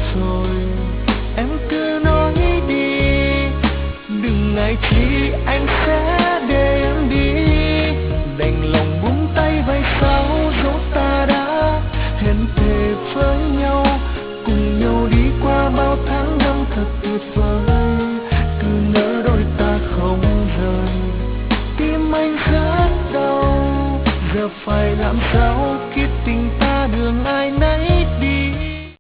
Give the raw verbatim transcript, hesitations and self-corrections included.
rồi. Em cứ nói đi, đừng ngại chi anh sẽ để em đi. Đành lòng buông tay vậy sao, dẫu ta đã hẹn thề với nhau, cùng nhau đi qua bao tháng năm thật tuyệt vời. Cứ ngỡ đôi ta không rời, tim anh rất đau, giờ phải làm sao khi tình ta